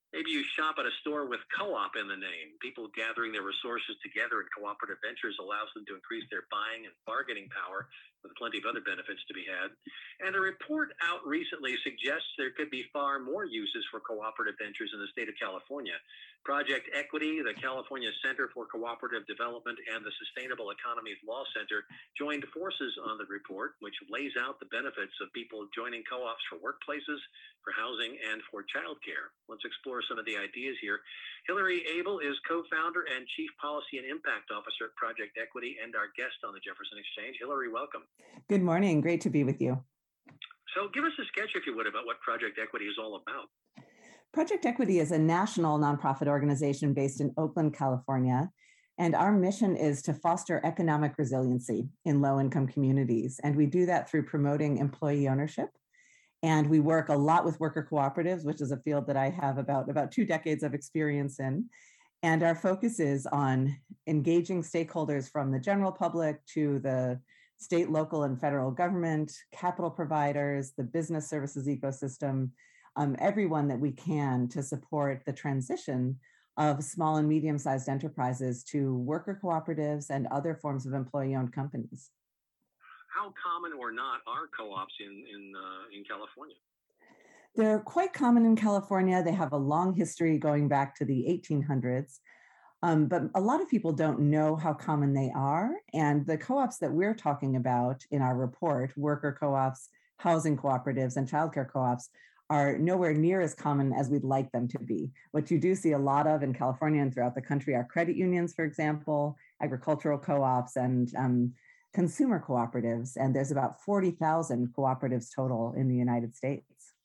Maybe you shop at a store with co-op in the name. People gathering their resources together in cooperative ventures allows them to increase their buying and bargaining power with plenty of other benefits to be had. And a report out recently suggests there could be far more uses for cooperative ventures in the state of California. Project Equity, the California Center for Cooperative Development, and the Sustainable Economies Law Center joined forces on the report, which lays out the benefits of people joining co-ops for workplaces, for housing, and for childcare. Let's explore some of the ideas here. Hillary Abel is co-founder and Chief Policy and Impact Officer at Project Equity and our guest on the Jefferson Exchange. Hillary, welcome. Good morning. Great to be with you. So give us a sketch, if you would, about what Project Equity is all about. Project Equity is a national nonprofit organization based in Oakland, California, and our mission is to foster economic resiliency in low-income communities. And we do that through promoting employee ownership. And we work a lot with worker cooperatives, which is a field that I have about 2 decades of experience in. And our focus is on engaging stakeholders from the general public to the state, local, and federal government, capital providers, the business services ecosystem, everyone that we can to support the transition of small and medium-sized enterprises to worker cooperatives and other forms of employee-owned companies. How common or not are co-ops in California? They're quite common in California. They have a long history going back to the 1800s. But a lot of people don't know how common they are. And the co-ops that we're talking about in our report, worker co-ops, housing cooperatives, and childcare co-ops, are nowhere near as common as we'd like them to be. What you do see a lot of in California and throughout the country are credit unions, for example, agricultural co-ops, and consumer cooperatives. And there's about 40,000 cooperatives total in the United States.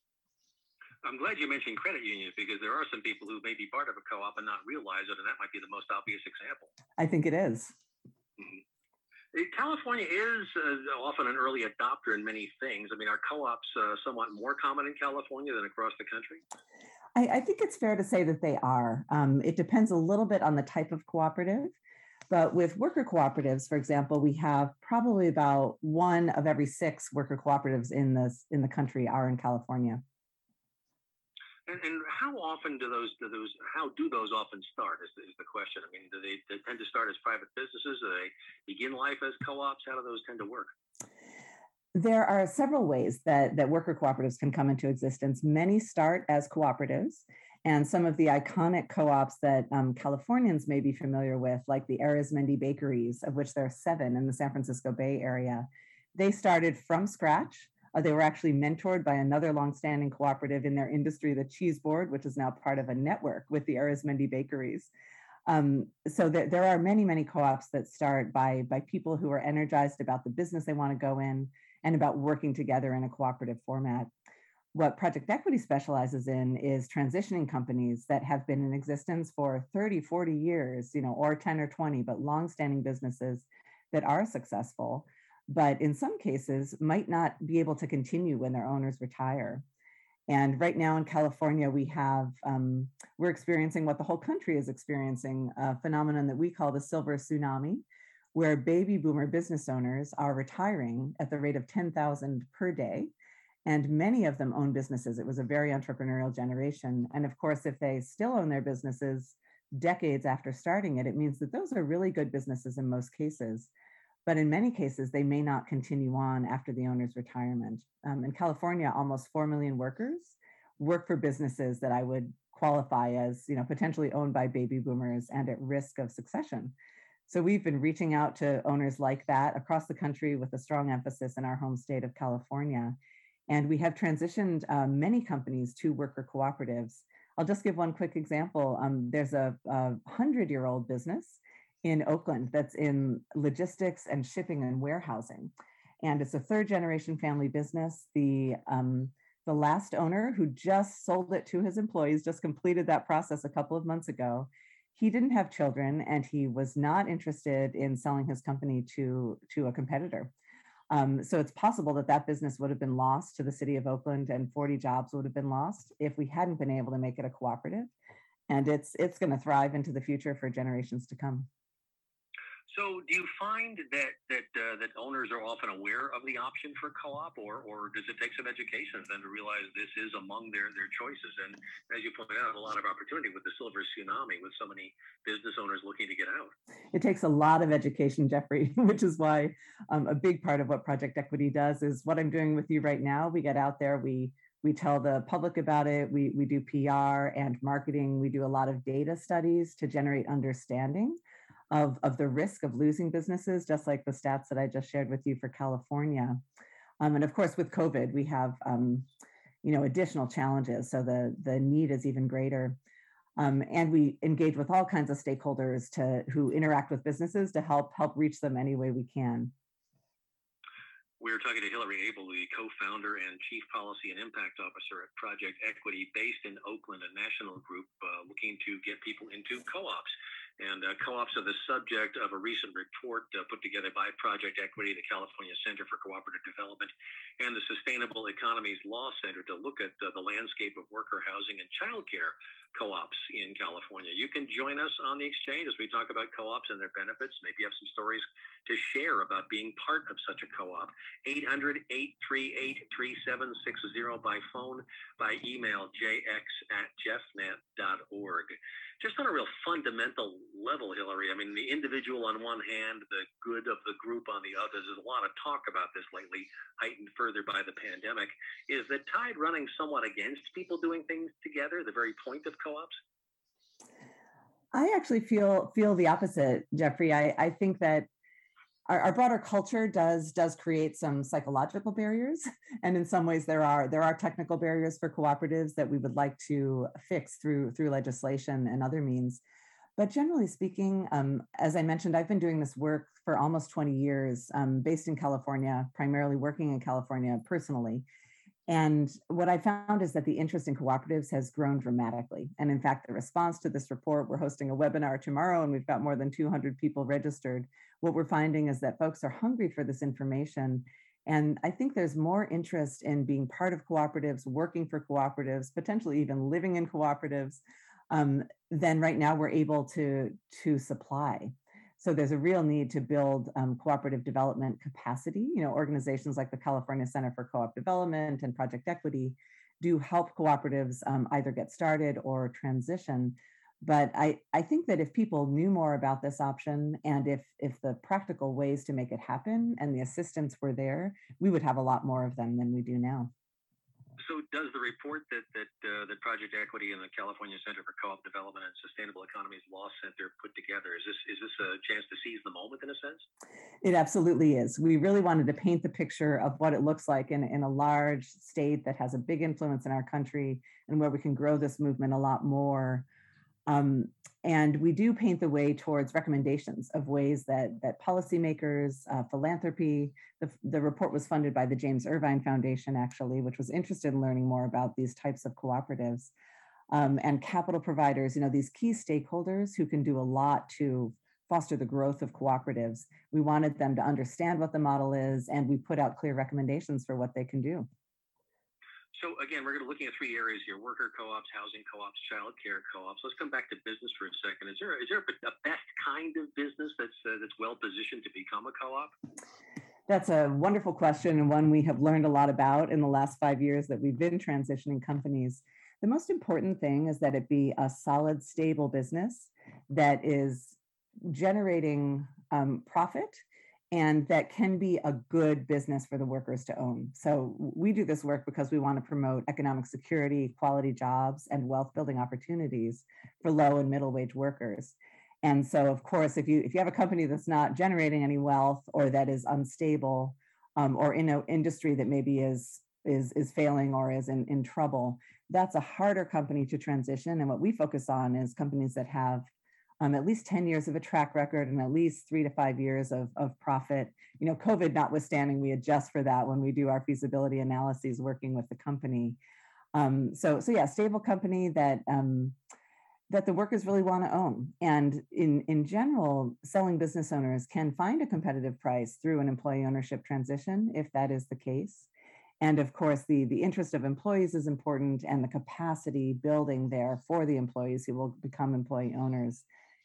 I'm glad you mentioned credit unions because there are some people who may be part of a co-op and not realize it, and that might be the most obvious example. I think it is. Mm-hmm. California is often an early adopter in many things. I mean, are co-ops somewhat more common in California than across the country? I think it's fair to say that they are. It depends a little bit on the type of cooperative. But with worker cooperatives, for example, we have probably about 1 of every 6 worker cooperatives in the country are in California. And how often do those often start is the question. I mean, do they tend to start as private businesses? Do they begin life as co-ops? How do those tend to work? There are several ways that worker cooperatives can come into existence. Many start as cooperatives, and some of the iconic co-ops that Californians may be familiar with, like the Arizmendi Bakeries, of which there are 7 in the San Francisco Bay Area, they started from scratch. They were actually mentored by another longstanding cooperative in their industry, the Cheese Board, which is now part of a network with the Arizmendi Bakeries. So there are many, many co-ops that start by people who are energized about the business they want to go in and about working together in a cooperative format. What Project Equity specializes in is transitioning companies that have been in existence for 30, 40 years, or 10 or 20, but longstanding businesses that are successful, but in some cases might not be able to continue when their owners retire. And right now in California, we're experiencing what the whole country is experiencing, a phenomenon that we call the silver tsunami, where baby boomer business owners are retiring at the rate of 10,000 per day. And many of them own businesses. It was a very entrepreneurial generation. And of course, if they still own their businesses decades after starting it, it means that those are really good businesses in most cases. But in many cases, they may not continue on after the owner's retirement. In California, almost 4 million workers work for businesses that I would qualify as, potentially owned by baby boomers and at risk of succession. So we've been reaching out to owners like that across the country with a strong emphasis in our home state of California. And we have transitioned many companies to worker cooperatives. I'll just give one quick example. There's a 100-year-old business in Oakland that's in logistics and shipping and warehousing. And it's a 3rd-generation family business. The last owner, who just sold it to his employees, just completed that process a couple of months ago. He didn't have children, and he was not interested in selling his company to a competitor. So it's possible that business would have been lost to the city of Oakland, and 40 jobs would have been lost if we hadn't been able to make it a cooperative. And it's going to thrive into the future for generations to come. So, do you find that owners are often aware of the option for co-op, or does it take some education for them to realize this is among their choices? And as you pointed out, a lot of opportunity with the silver tsunami, with so many business owners looking to get out. It takes a lot of education, Jeffrey, which is why a big part of what Project Equity does is what I'm doing with you right now. We get out there, we tell the public about it, we do PR and marketing, we do a lot of data studies to generate understanding of the risk of losing businesses, just like the stats that I just shared with you for California. And of course, with COVID, we have additional challenges, so the need is even greater. And we engage with all kinds of stakeholders who interact with businesses to help reach them any way we can. We're talking to Hillary Abel, the co-founder and chief policy and impact officer at Project Equity, based in Oakland, a national group looking to get people into co-ops. And co-ops are the subject of a recent report put together by Project Equity, the California Center for Cooperative Development, and the Sustainable Economies Law Center to look at the landscape of worker housing and childcare co-ops in California. You can join us on the exchange as we talk about co-ops and their benefits. Maybe you have some stories to share about being part of such a co-op. 800-838-3760 by phone, by email, jx@jeffnet.org. Just on a real fundamental level, Hillary, I mean, the individual on one hand, the good of the group on the other. There's a lot of talk about this lately, heightened further by the pandemic. Is the tide running somewhat against people doing things together, the very point of co-ops? I actually feel the opposite, Jeffrey. I think that our broader culture does create some psychological barriers, and in some ways there are technical barriers for cooperatives that we would like to fix through legislation and other means. But generally speaking, as I mentioned, I've been doing this work for almost 20 years, based in California, primarily working in California personally. And what I found is that the interest in cooperatives has grown dramatically. And in fact, the response to this report, we're hosting a webinar tomorrow and we've got more than 200 people registered. What we're finding is that folks are hungry for this information. And I think there's more interest in being part of cooperatives, working for cooperatives, potentially even living in cooperatives, than right now we're able to supply. So there's a real need to build cooperative development capacity. Organizations like the California Center for Co-op Development and Project Equity do help cooperatives either get started or transition. But I think that if people knew more about this option, and if the practical ways to make it happen and the assistance were there, we would have a lot more of them than we do now. So does the report that Project Equity and the California Center for Co-op Development and Sustainable Economies Law Center put together, is this a chance to seize the moment in a sense? It absolutely is. We really wanted to paint the picture of what it looks like in a large state that has a big influence in our country and where we can grow this movement a lot more. And we do paint the way towards recommendations of ways that policymakers, philanthropy, the report was funded by the James Irvine Foundation, actually, which was interested in learning more about these types of cooperatives, and capital providers, these key stakeholders who can do a lot to foster the growth of cooperatives. We wanted them to understand what the model is, and we put out clear recommendations for what they can do. So again, we're going to be looking at three areas here: worker co-ops, housing co-ops, childcare co-ops. Let's come back to business for a second. Is there a best kind of business that's well positioned to become a co-op? That's a wonderful question, and one we have learned a lot about in the last 5 years that we've been transitioning companies. The most important thing is that it be a solid, stable business that is generating profit, and that can be a good business for the workers to own. So we do this work because we want to promote economic security, quality jobs, and wealth building opportunities for low and middle wage workers. And so, of course, if you have a company that's not generating any wealth, or that is unstable, or in an industry that maybe is failing or is in trouble, that's a harder company to transition. And what we focus on is companies that have at least 10 years of a track record and at least 3 to 5 years of profit. COVID notwithstanding, we adjust for that when we do our feasibility analyses working with the company. So yeah, stable company that the workers really want to own. And in general, selling business owners can find a competitive price through an employee ownership transition, if that is the case. And of course, the interest of employees is important, and the capacity building there for the employees who will become employee owners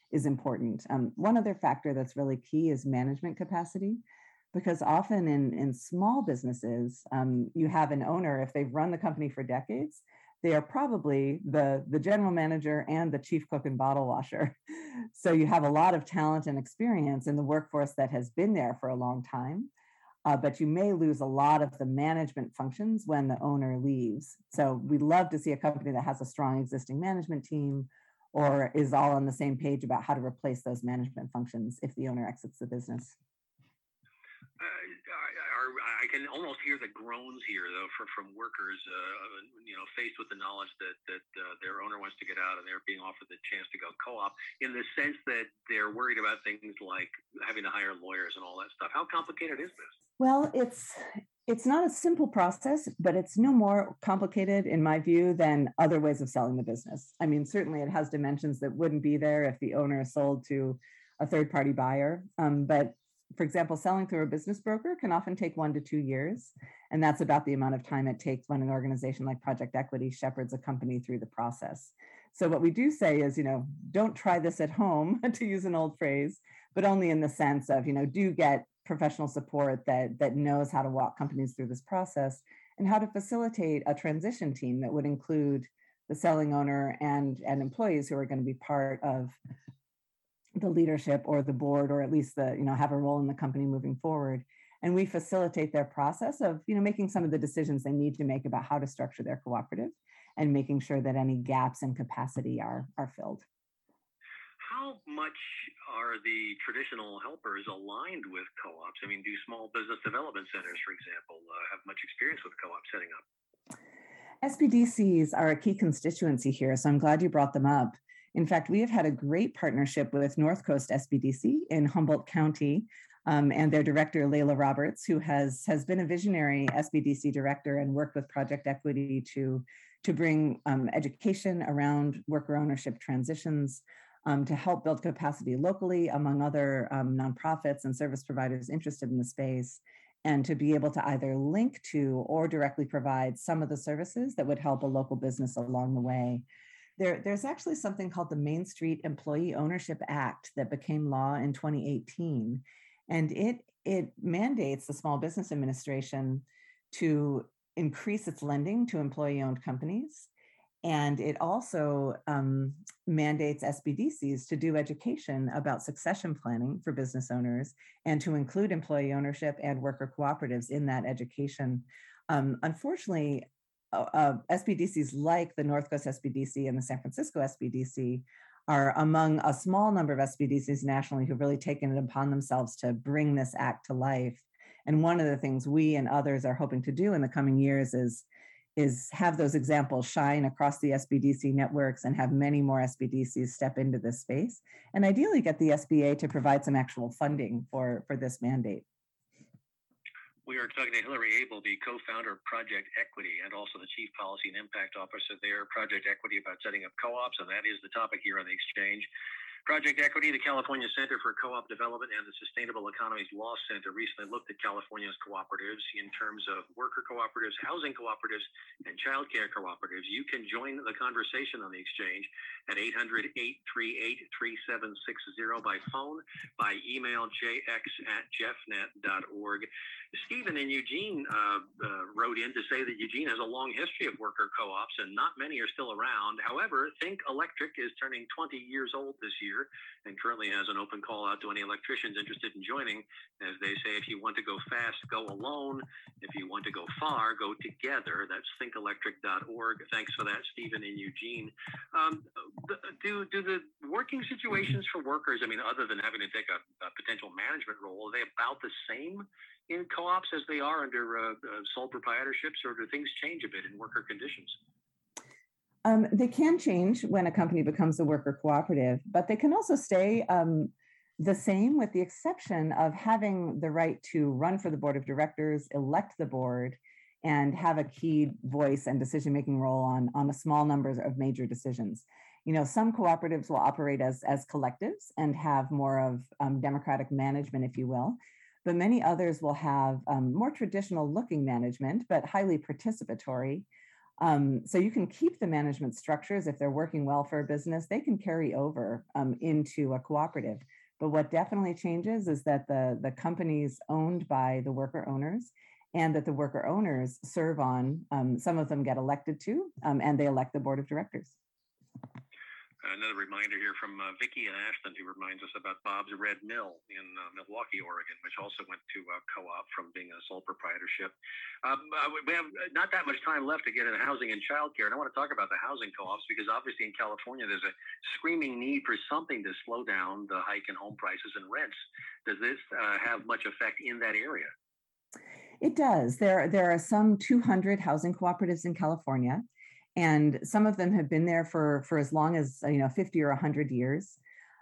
is important. One other factor that's really key is management capacity, because often in small businesses, you have an owner, if they've run the company for decades, they are probably the general manager and the chief cook and bottle washer. So you have a lot of talent and experience in the workforce that has been there for a long time, but you may lose a lot of the management functions when the owner leaves. So we love to see a company that has a strong existing management team or is all on the same page about how to replace those management functions if the owner exits the business. I can almost hear the groans here, though, from workers, faced with the knowledge that their owner wants to get out and they're being offered the chance to go co-op, in the sense that they're worried about things like having to hire lawyers and all that stuff. How complicated is this? Well, it's not a simple process, but it's no more complicated, in my view, than other ways of selling the business. I mean, certainly it has dimensions that wouldn't be there if the owner sold to a third-party buyer. But for example, selling through a business broker can often take 1 to 2 years. And that's about the amount of time it takes when an organization like Project Equity shepherds a company through the process. So what we do say is, don't try this at home, to use an old phrase, but only in the sense of, do get professional support that knows how to walk companies through this process and how to facilitate a transition team that would include the selling owner and employees who are going to be part of the leadership or the board, or at least have a role in the company moving forward. And we facilitate their process of, making some of the decisions they need to make about how to structure their cooperative and making sure that any gaps in capacity are filled. How much are the traditional helpers aligned with co-ops? I mean, do small business development centers, for example, have much experience with co-op setting up? SBDCs are a key constituency here, so I'm glad you brought them up. In fact, we have had a great partnership with North Coast SBDC in Humboldt County, and their director, Layla Roberts, who has been a visionary SBDC director and worked with Project Equity to bring education around worker ownership transitions, to help build capacity locally among other nonprofits and service providers interested in the space, and to be able to either link to or directly provide some of the services that would help a local business along the way. There's actually something called the Main Street Employee Ownership Act that became law in 2018. And it mandates the Small Business Administration to increase its lending to employee-owned companies. And it also mandates SBDCs to do education about succession planning for business owners and to include employee ownership and worker cooperatives in that education. Unfortunately, SBDCs like the North Coast SBDC and the San Francisco SBDC are among a small number of SBDCs nationally who've really taken it upon themselves to bring this act to life. And one of the things we and others are hoping to do in the coming years is have those examples shine across the SBDC networks and have many more SBDCs step into this space, and ideally get the SBA to provide some actual funding for this mandate. We are talking to Hillary Abel, the co-founder of Project Equity and also the Chief Policy and Impact Officer there, Project Equity, about setting up co-ops, and that is the topic here on the exchange. Project Equity, the California Center for Co-op Development, and the Sustainable Economies Law Center recently looked at California's cooperatives in terms of worker cooperatives, housing cooperatives, and childcare cooperatives. You can join the conversation on the exchange at 800-838-3760 by phone, by email, jx@jeffnet.org. Stephen in Eugene wrote in to say that Eugene has a long history of worker co-ops and not many are still around. However, Think Electric is turning 20 years old this year and currently has an open call out to any electricians interested in joining. As they say, if you want to go fast, go alone. If you want to go far, go together. That's thinkelectric.org. Thanks for that, Stephen in Eugene. Do the working situations for workers, I mean, other than having to take a potential management role, are they about the same in co-ops as they are under sole proprietorships, or do things change a bit in worker conditions? They can change when a company becomes a worker cooperative, but they can also stay the same, with the exception of having the right to run for the board of directors, elect the board, and have a key voice and decision-making role on a small number of major decisions. You know, some cooperatives will operate as collectives and have more of democratic management, if you will, but many others will have more traditional looking management, but highly participatory. So you can keep the management structures if they're working well for a business, they can carry over into a cooperative. But what definitely changes is that the company's owned by the worker owners, and that the worker owners serve on, some of them get elected to, and they elect the board of directors. Another reminder here from Vicki and Ashland, who reminds us about Bob's Red Mill in Milwaukee, Oregon, which also went to co-op from being a sole proprietorship. We have not that much time left to get into housing and childcare, and I want to talk about the housing co-ops because obviously in California there's a screaming need for something to slow down the hike in home prices and rents. Does this have much effect in that area? It does. There are some 200 housing cooperatives in California, and some of them have been there for as long as 50 or 100 years.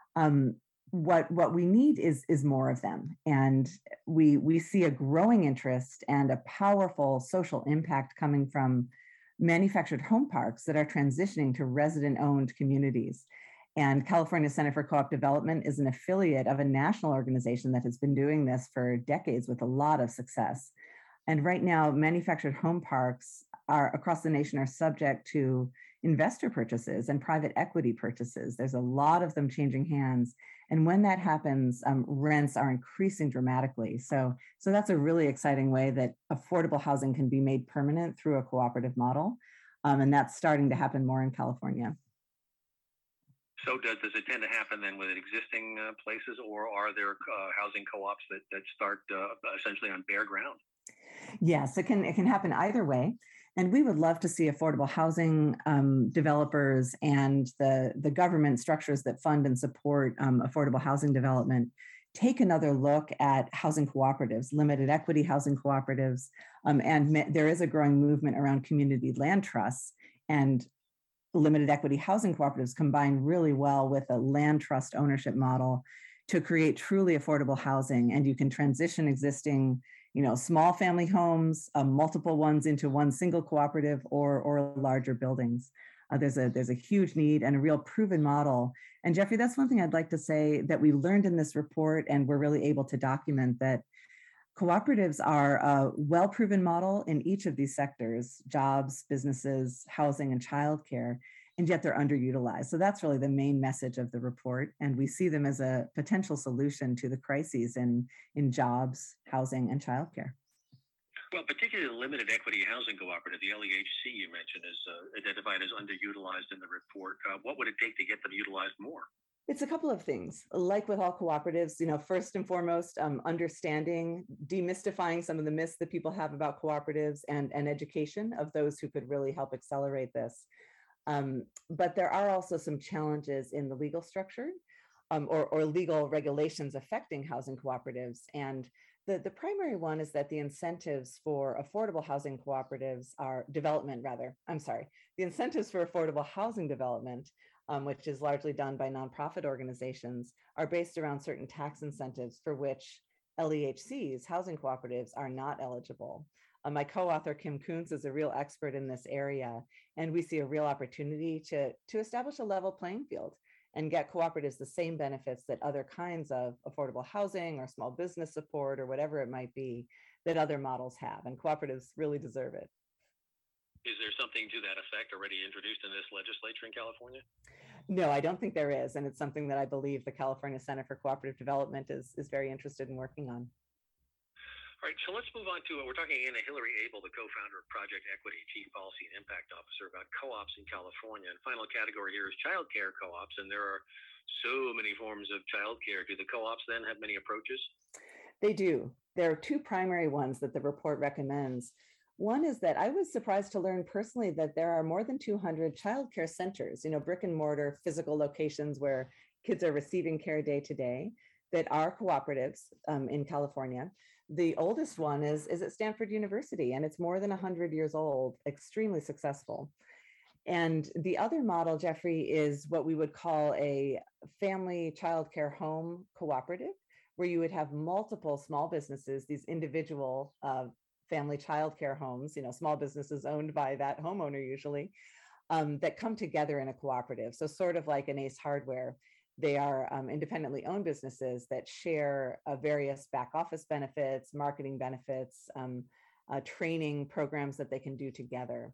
What we need is more of them, and we see a growing interest and a powerful social impact coming from manufactured home parks that are transitioning to resident-owned communities. And California Center for Co-op Development is an affiliate of a national organization that has been doing this for decades with a lot of success. And right now, manufactured home parks across the nation are subject to investor purchases and private equity purchases. There's a lot of them changing hands. And when that happens, rents are increasing dramatically. So that's a really exciting way that affordable housing can be made permanent through a cooperative model. And that's starting to happen more in California. So does it tend to happen then with existing places, or are there housing co-ops that start essentially on bare ground? Yes, it can happen either way. And we would love to see affordable housing developers and the government structures that fund and support affordable housing development take another look at housing cooperatives, limited equity housing cooperatives, and there is a growing movement around community land trusts, and limited equity housing cooperatives combine really well with a land trust ownership model to create truly affordable housing. And you can transition existing small family homes, multiple ones into one single cooperative or larger buildings. There's a huge need and a real proven model. And Jeffrey, that's one thing I'd like to say that we learned in this report, and we're really able to document that cooperatives are a well-proven model in each of these sectors: jobs, businesses, housing, and childcare, and yet they're underutilized. So that's really the main message of the report. And we see them as a potential solution to the crises in jobs, housing, and childcare. Well, particularly the limited equity housing cooperative, the LEHC you mentioned, is identified as underutilized in the report. What would it take to get them utilized more? It's a couple of things. Like with all cooperatives, first and foremost, understanding, demystifying some of the myths that people have about cooperatives, and education of those who could really help accelerate this. But there are also some challenges in the legal structure or legal regulations affecting housing cooperatives. And the primary one is that the incentives for affordable housing cooperatives the incentives for affordable housing development, which is largely done by nonprofit organizations, are based around certain tax incentives for which LEHCs, housing cooperatives, are not eligible. My co-author, Kim Kuntz, is a real expert in this area, and we see a real opportunity to establish a level playing field and get cooperatives the same benefits that other kinds of affordable housing or small business support or whatever it might be that other models have, and cooperatives really deserve it. Is there something to that effect already introduced in this legislature in California? No, I don't think there is, and it's something that I believe the California Center for Cooperative Development is very interested in working on. All right, so let's move on to, we're talking again to Hillary Abel, the co-founder of Project Equity, Chief Policy and Impact Officer, about co-ops in California. And final category here is childcare co-ops, and there are so many forms of childcare. Do the co-ops then have many approaches? They do. There are two primary ones that the report recommends. One is that I was surprised to learn personally that there are more than 200 childcare centers, brick and mortar physical locations where kids are receiving care day to day, that are cooperatives in California. The oldest one is at Stanford University, and it's more than 100 years old, extremely successful. And the other model, Jeffrey, is what we would call a family childcare home cooperative, where you would have multiple small businesses, these individual family childcare homes, small businesses owned by that homeowner usually, that come together in a cooperative. So sort of like an Ace Hardware. They are independently owned businesses that share various back office benefits, marketing benefits, training programs that they can do together.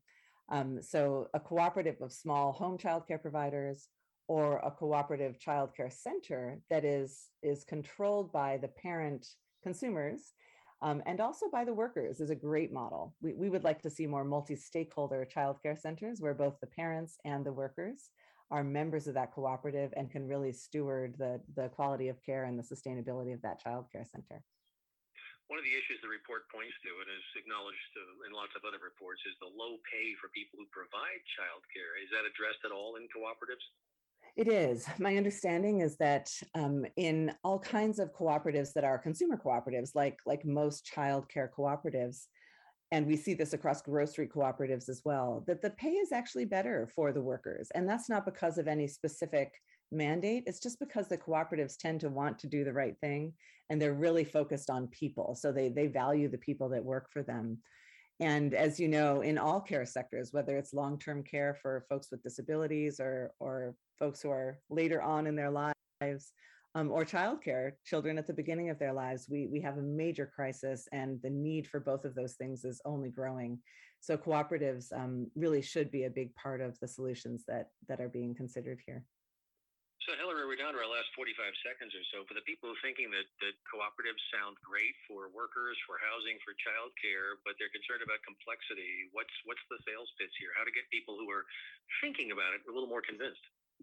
So a cooperative of small home childcare providers or a cooperative childcare center that is controlled by the parent consumers and also by the workers is a great model. We would like to see more multi-stakeholder childcare centers where both the parents and the workers are members of that cooperative and can really steward the quality of care and the sustainability of that childcare center. One of the issues the report points to, and is acknowledged in lots of other reports, is the low pay for people who provide childcare. Is that addressed at all in cooperatives? It is. My understanding is that in all kinds of cooperatives that are consumer cooperatives, like most childcare cooperatives, and we see this across grocery cooperatives as well, that the pay is actually better for the workers. And that's not because of any specific mandate. It's just because the cooperatives tend to want to do the right thing and they're really focused on people. So they value the people that work for them. And as you know, in all care sectors, whether it's long-term care for folks with disabilities or folks who are later on in their lives, or childcare, children at the beginning of their lives, we have a major crisis, and the need for both of those things is only growing. So cooperatives really should be a big part of the solutions that are being considered here. So Hillary, we're down to our last 45 seconds or so. For the people thinking that cooperatives sound great for workers, for housing, for childcare, but they're concerned about complexity, what's the sales pitch here? How to get people who are thinking about it a little more convinced?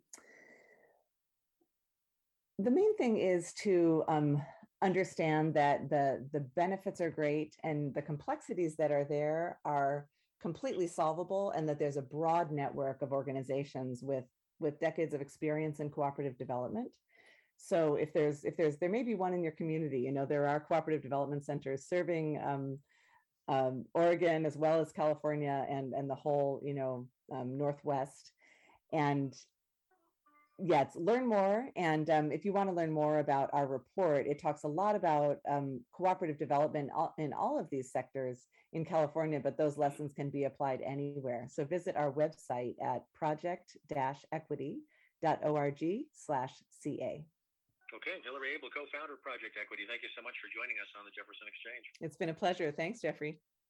The main thing is to understand that the benefits are great and the complexities that are there are completely solvable, and that there's a broad network of organizations with decades of experience in cooperative development. So if there may be one in your community, there are cooperative development centers serving Oregon as well as California and the whole, Northwest. And yes, learn more. And if you want to learn more about our report, it talks a lot about cooperative development in all of these sectors in California, but those lessons can be applied anywhere. So visit our website at project-equity.org/CA. Okay, Hillary Abel, co-founder of Project Equity. Thank you so much for joining us on the Jefferson Exchange. It's been a pleasure. Thanks, Jeffrey.